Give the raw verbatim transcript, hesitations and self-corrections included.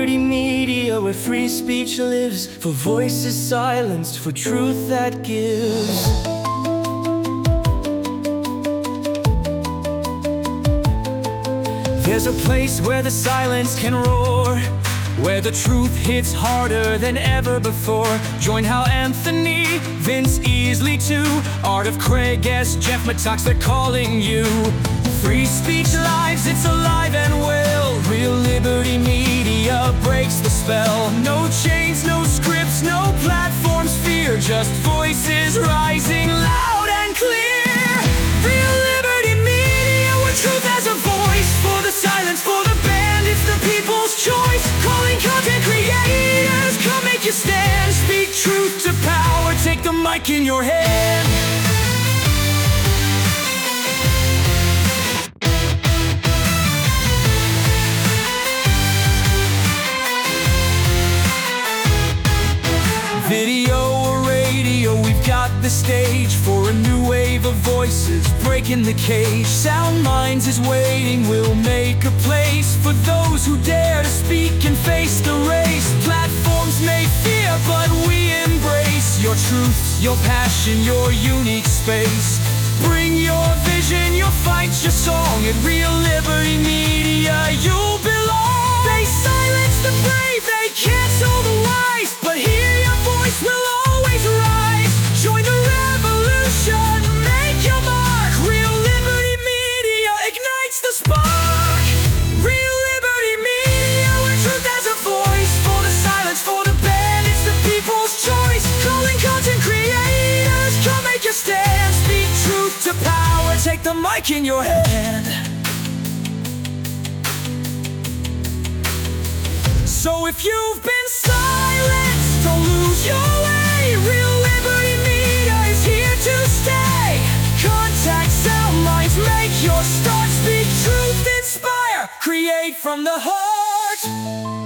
Liberty Media, where free speech lives, for voices silenced, for truth that gives. There's a place where the silence can roar, where the truth hits harder than ever before. Join Hal Anthony, Vince Easley too, Art of Craig, S. Jeff Mattox, they're calling you. Free speech lives, it's alive and well. Real Liberty Media breaks the spell. No chains, no scripts, no platforms fear, just voices rising loud and clear. Real Liberty Media, where truth has a voice, for the silence, for the band, it's the people's choice. Calling content creators, come make your stand. Speak truth to power, take the mic in your hand. Video or radio, we've got the stage for a new wave of voices breaking the cage. Sound Minds is waiting, we'll make a place for those who dare to speak and face the race. Platforms may fear, but we embrace your truth, your passion, your unique space. Bring your vision, your fight, your song. At Real Liberty Media you'll belong. They silence the brave, they cancel the lies, but here your voice will always rise. Join the revolution, make your mark. Real Liberty Media ignites the spark. Real Liberty Media, where truth has a voice, for the silence, for the band, it's the people's choice. Calling content creators, come make your stand. Speak truth to power, take the mic in your hand. So if you've been silenced, don't lose your way. Real Liberty Media is here to stay. Contact Sound Minds, make your start. Speak truth, inspire, create from the heart.